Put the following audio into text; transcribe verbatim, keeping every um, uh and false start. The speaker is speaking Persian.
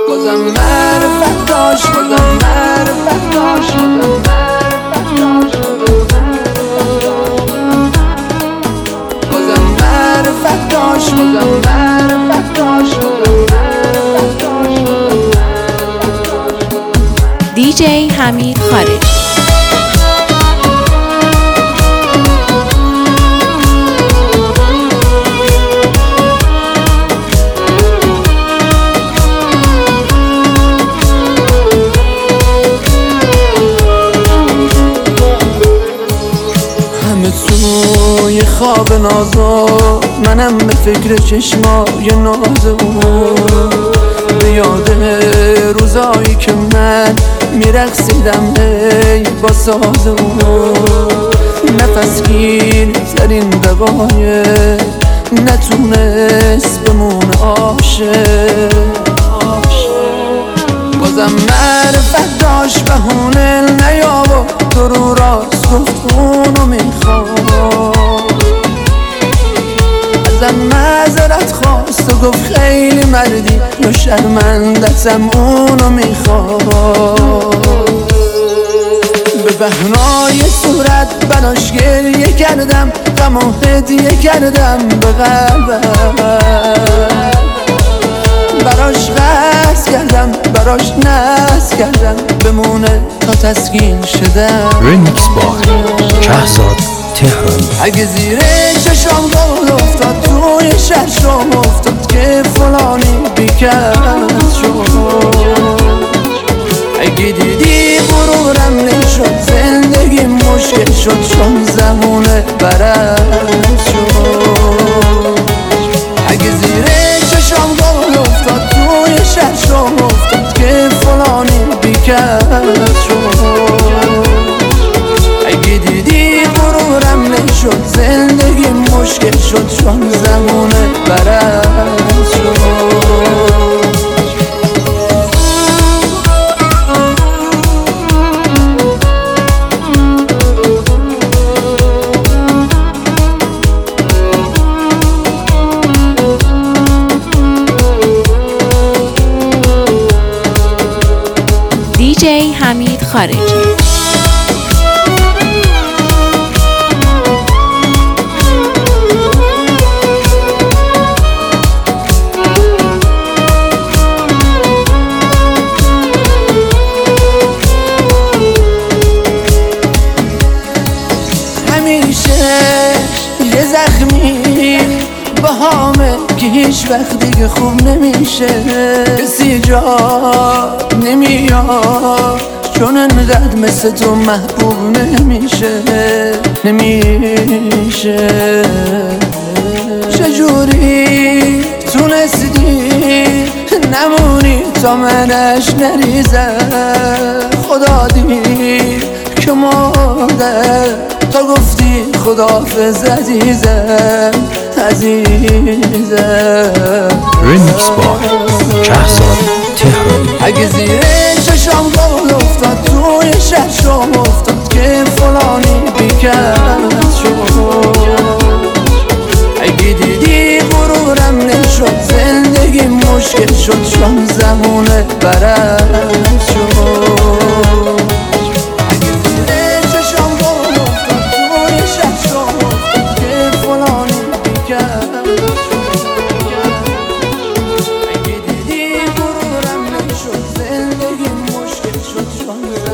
بازم معرفت داشت، بازم معرفت داشت، بازم معرفت داشت، بازم معرفت داشت، بازم معرفت داشت. دی جی حمید خارجی. همه توی خواب نازا، منم به فکر چشمای ناز اون، به یاد روزایی که من میرقصیدم ای با ساز اون. نفس گیر ترین دقایق نتونست بمونه عاشق. بازم معرفت داشت بهونه نیاورد، تو رو راست گفت اونو میخواد. ازم معذرت خواست و گفت خیلی مردی یا شرمندتم اونو میخواد. به بهنای صورت براش گریه کردم، غم و هدیه کردم به قلبم. براش قصد کردم، براش نصب کردم بمونه تا تسکین شدم. ریمیکس بای شهزاد تهرانی. اگه زیر چشام گل افتاد، توی ششم افتاد که فلانی بیکس شد. اگه دیدی غرورم نشد، زندگی مشکل شد چون زمونه برس شد. اگه زیر چشام گل افتاد، توی ششم افتاد که فلانی بیکس شد. اگه دیدی غرورم نشد، زندگی مشکل شد چون زمونه برس شد. دی جی حمید خارجی. همیشه یه زخمی بهامه که هیچ وقت دیگه خوب نمیشه. کسی جا نمیاد چون انقدر مثل تو محبوب نمیشه. نمیشه چجوری تونستی نمونی تا منش نریزم. خدا دید که مادر تا گفتی خداحافظ عزیزم عزیزم. ریمیکس بای شهزاد تهرانی. اگه زیر چشام گل افتاد، توی ششم افتاد که فلانی بیکس شد. اگه دیدی غرورم نشد، زندگی مشکل شد چون زمونه برس شد. اگه زیر چشام گل افتاد، توی ششم افتاد که فلانی بیکس شد. اگه دیدی غرورم نشد، زندگی مشکل شد چون